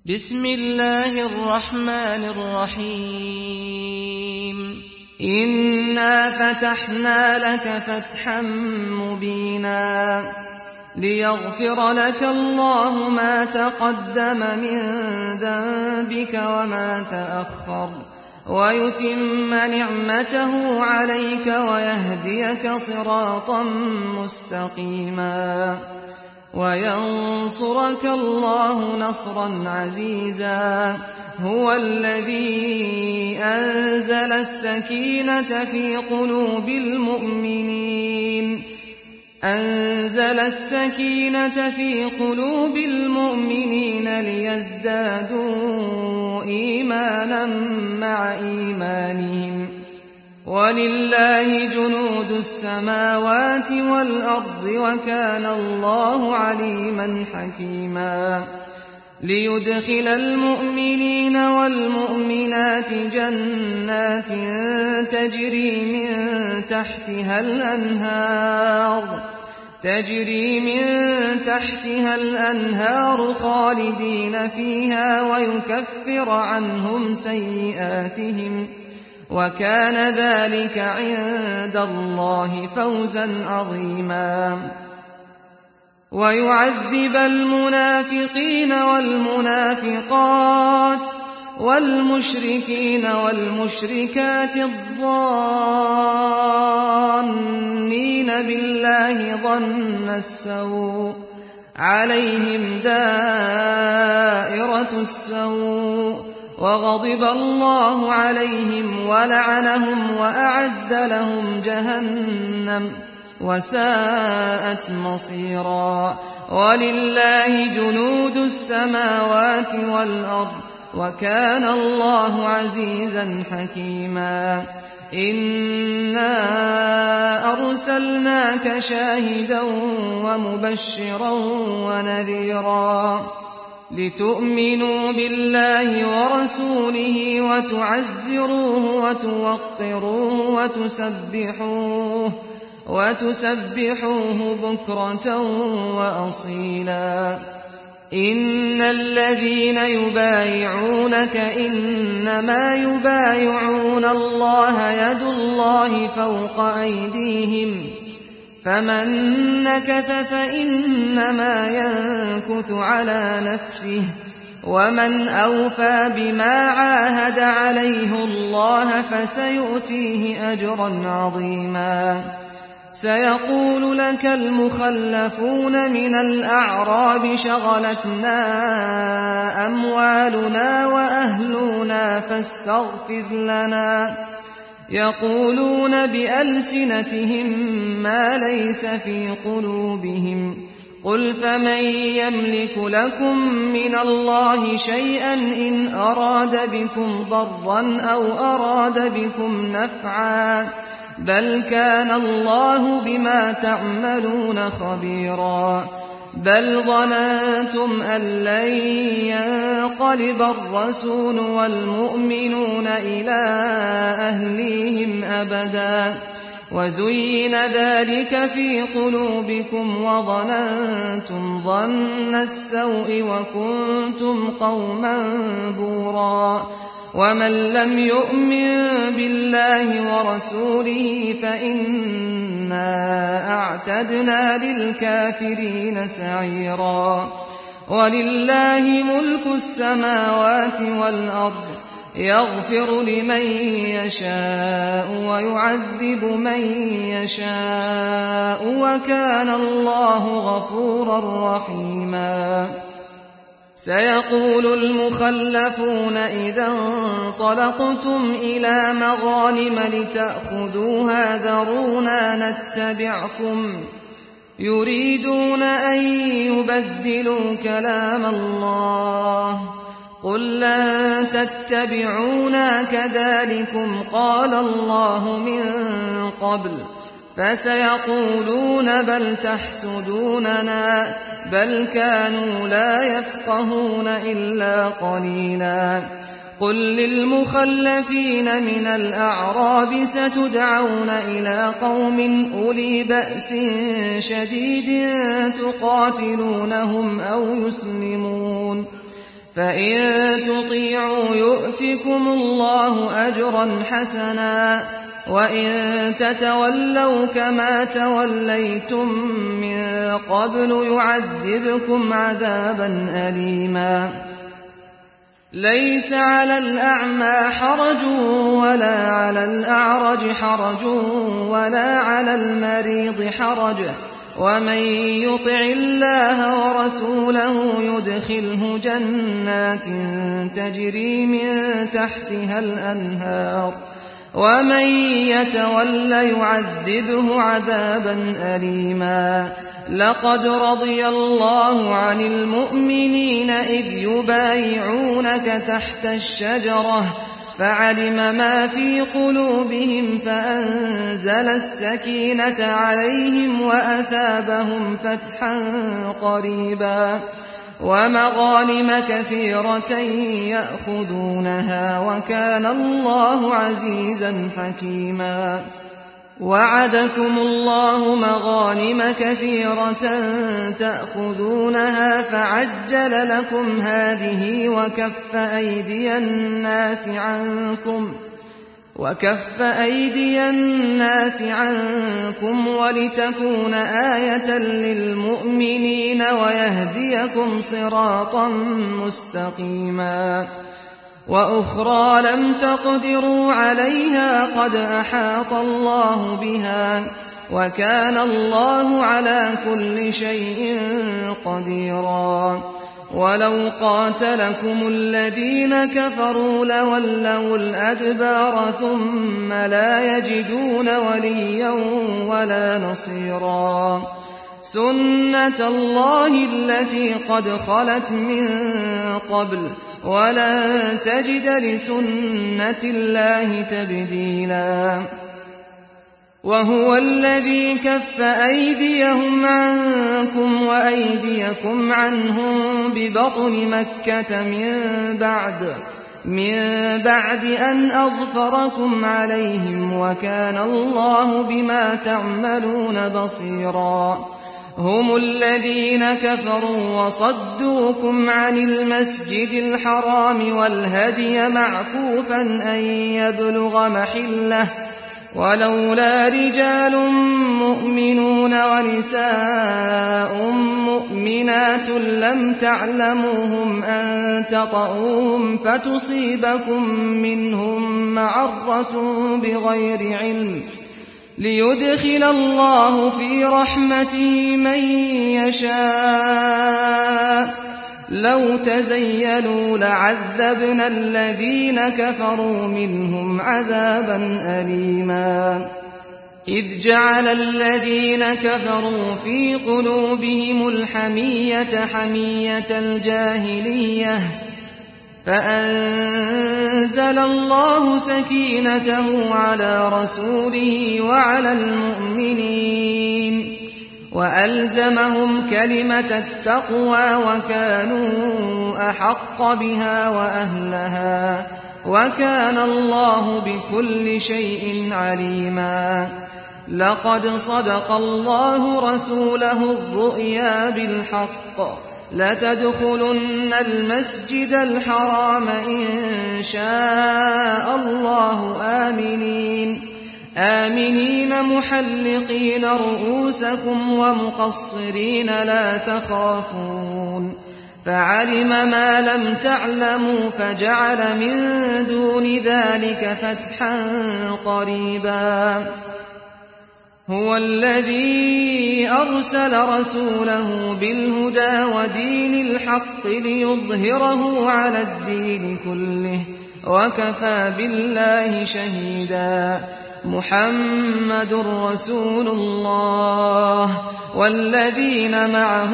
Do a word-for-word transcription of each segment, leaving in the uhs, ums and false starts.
بسم الله الرحمن الرحيم إنا فتحنا لك فتحا مبينا ليغفر لك الله ما تقدم من ذنبك وما تأخر ويتم نعمته عليك ويهديك صراطا مستقيما وينصرك الله نصرا عزيزا هو الذي أنزل السكينة في قلوب المؤمنين أنزل السكينة في قلوب المؤمنين ليزدادوا إيمانا مع إيمانهم ولله جنود السماوات والأرض وكان الله عليما حكيما ليدخل المؤمنين والمؤمنات جنات تجري من تحتها الأنهار تجري من تحتها الأنهار خالدين فيها ويكفر عنهم سيئاتهم وكان ذلك عند الله فوزا عظيما ويعذب المنافقين والمنافقات والمشركين والمشركات الظانين بالله ظن السوء عليهم دائرة السوء وغضب الله عليهم ولعنهم وأعد لهم جهنم وساءت مصيرا ولله جنود السماوات والأرض وكان الله عزيزا حكيما إنا أرسلناك شاهدا ومبشرا ونذيرا لتؤمنوا بالله ورسوله وتعزروه وتوقروه وتسبحوه وتسبحوه بكرة وأصيلا إن الذين يبايعونك إنما يبايعون الله يد الله فوق أيديهم فمن نكث فإنما ينكث على نفسه ومن أوفى بما عاهد عليه الله فسيؤتيه أجرا عظيما سيقول لك المخلفون من الأعراب شغلتنا أموالنا وأهلنا فاستغفر لنا يقولون بألسنتهم ما ليس في قلوبهم قل فمن يملك لكم من الله شيئا إن أراد بكم ضرا أو أراد بكم نفعا بل كان الله بما تعملون خبيرا بل ظننتم أن لن ينقلب الرسول والمؤمنون إلى أهليهم أبدا وزين ذلك في قلوبكم وظننتم ظن السوء وكنتم قوما بورا ومن لم يؤمن بالله ورسوله فإنا أعتدنا للكافرين سعيرا ولله ملك السماوات والأرض يغفر لمن يشاء ويعذب من يشاء وكان الله غفورا رحيما سيقول المخلفون إذا انطلقتم إلى مغانم لتأخذوها ذرونا نتبعكم يريدون أن يبدلوا كلام الله قل لن تتبعونا كذلكم قال الله من قبل فسيقولون بل تحسدوننا بل كانوا لا يفقهون إلا قليلا قل للمخلفين من الأعراب ستدعون إلى قوم أولي بأس شديد تقاتلونهم أو يسلمون فإن تطيعوا يؤتكم الله أجرا حسنا وإن تتولوا كما توليتم من قبل يعذبكم عذابا أليما ليس على الأعمى حرج ولا على الأعرج حرج ولا على المريض حرج ومن يطع الله ورسوله يدخله جنات تجري من تحتها الأنهار ومن يتول يعذبه عذابا أليما لقد رضي الله عن المؤمنين إذ يبايعونك تحت الشجرة فعلم ما في قلوبهم فأنزل السكينة عليهم وأثابهم فتحا قريبا ومغانم كثيرة يأخذونها وكان الله عزيزا حكيما وعدكم الله مغانم كثيرة تأخذونها فعجل لكم هذه وكف أيدي الناس عنكم وكف أيدي الناس عنكم ولتكون آية للمؤمنين ويهديكم صراطا مستقيما وأخرى لم تقدروا عليها قد أحاط الله بها وكان الله على كل شيء قديرا ولو قاتلكم الذين كفروا لولوا الأدبار ثم لا يجدون وليا ولا نصيرا سنة الله التي قد خلت من قبل ولن تجد لسنة الله تبديلا وهو الذي كف أيديهم عنكم وأيديكم عنهم ببطن مكة من بعد من بعد أن أظفركم عليهم وكان الله بما تعملون بصيرا هم الذين كفروا وصدوكم عن المسجد الحرام والهدي معكوفا أن يبلغ محله ولولا رجال مؤمنون ونساء مؤمنات لم تعلموهم أن تطؤوهم فتصيبكم منهم معرة بغير علم ليدخل الله في رحمته من يشاء لو تزيلوا لعذبنا الذين كفروا منهم عذابا أليما إذ جعل الذين كفروا في قلوبهم الحمية حمية الجاهلية فأنزل الله سكينته على رسوله وعلى المؤمنين وألزمهم كلمة التقوى وكانوا أحق بها وأهلها وكان الله بكل شيء عليما لقد صدق الله رسوله الرؤيا بالحق لتدخلن المسجد الحرام إن شاء الله آمنين آمنين محلقين رؤوسكم ومقصرين لا تخافون فعلم ما لم تعلموا فجعل من دون ذلك فتحا قريبا هو الذي أرسل رسوله بالهدى ودين الحق ليظهره على الدين كله وكفى بالله شهيدا محمد رسول الله والذين معه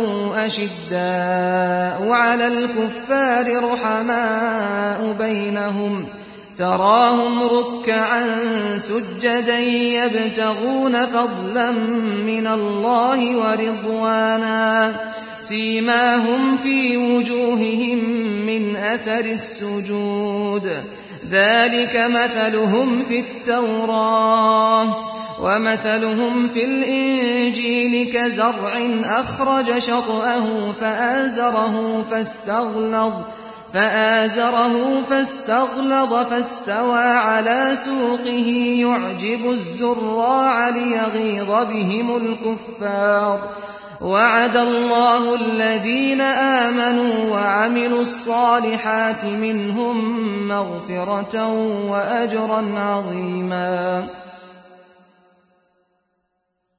أشداء على الكفار رحماء بينهم تراهم ركعا سجدا يبتغون فضلا من الله ورضوانا سيماهم في وجوههم من أثر السجود ذلك مثلهم في التوراة ومثلهم في الإنجيل كزرع أخرج شطأه فآزره فاستغلظ فآزره فاستغلظ فاستوى على سوقه يعجب الزراع ليغيظ بهم الكفار وعد الله الذين آمنوا وعملوا الصالحات منهم مغفرة وأجرا عظيما